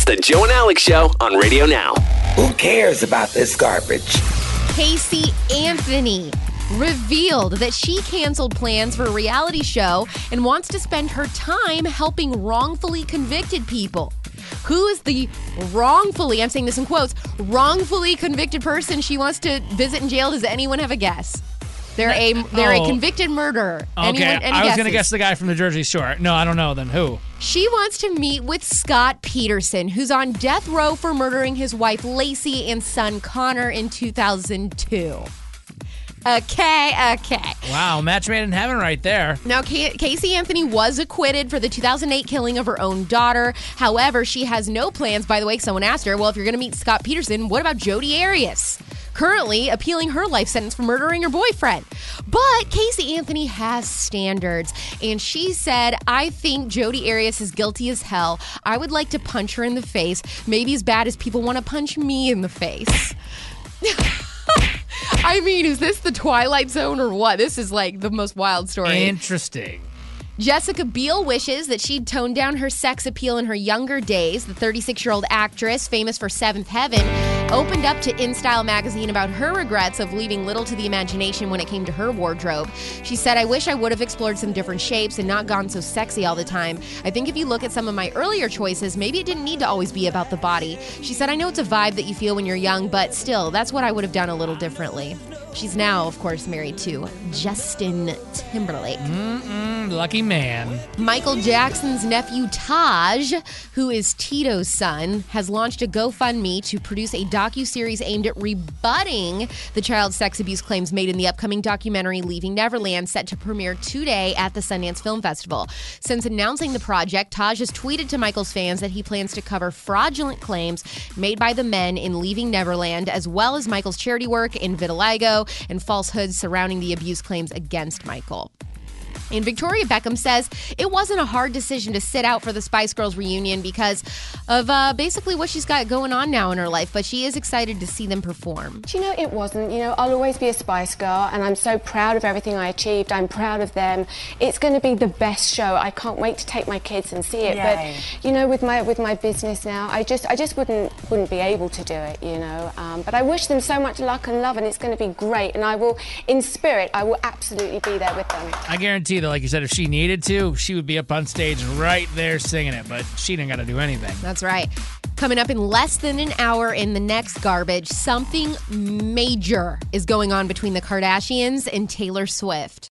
It's the Joe and Alex Show on Radio Now. Who cares about this garbage? Casey Anthony revealed that she canceled plans for a reality show and wants to spend her time helping wrongfully convicted people. Who is the wrongfully, I'm saying this in quotes, wrongfully convicted person she wants to visit in jail? Does anyone have a guess? They're a convicted murderer. Okay, Any I was going to guesses? guess the guy from the Jersey Shore. No, I don't know. Then who? She wants to meet with Scott Peterson, who's on death row for murdering his wife Lacey and son Connor in 2002. Okay. Wow, match made in heaven right there. Now, Casey Anthony was acquitted for the 2008 killing of her own daughter. However, she has no plans. By the way, someone asked her, well, if you're going to meet Scott Peterson, what about Jodi Arias? Currently appealing her life sentence for murdering her boyfriend. But Casey Anthony has standards. And she said, I think Jodi Arias is guilty as hell. I would like to punch her in the face. Maybe as bad as people want to punch me in the face. I mean, is this the Twilight Zone or what? This is like the most wild story. Interesting. Jessica Biel wishes that she'd toned down her sex appeal in her younger days. The 36-year-old actress, famous for Seventh Heaven, opened up to InStyle magazine about her regrets of leaving little to the imagination when it came to her wardrobe. She said, I wish I would have explored some different shapes and not gone so sexy all the time. I think if you look at some of my earlier choices, maybe it didn't need to always be about the body. She said, I know it's a vibe that you feel when you're young, but still, that's what I would have done a little differently. She's now, of course, married to Justin Timberlake. Lucky man. Michael Jackson's nephew Taj, who is Tito's son, has launched a GoFundMe to produce a docuseries aimed at rebutting the child sex abuse claims made in the upcoming documentary Leaving Neverland, set to premiere today at the Sundance Film Festival. Since announcing the project, Taj has tweeted to Michael's fans that he plans to cover fraudulent claims made by the men in Leaving Neverland, as well as Michael's charity work in vitiligo and falsehoods surrounding the abuse claims against Michael. And Victoria Beckham says it wasn't a hard decision to sit out for the Spice Girls reunion because of basically what she's got going on now in her life, but she is excited to see them perform. Do you know, it wasn't. You know, I'll always be a Spice Girl, and I'm so proud of everything I achieved. I'm proud of them. It's going to be the best show. I can't wait to take my kids and see it. Yay. But, you know, with my business now, I just wouldn't be able to do it, you know. But I wish them so much luck and love, and it's going to be great. And I will, in spirit, I will absolutely be there with them. I guarantee that, like you said, if she needed to, she would be up on stage right there singing it, but she didn't got to do anything. That's right. Coming up in less than an hour in the next garbage, something major is going on between the Kardashians and Taylor Swift.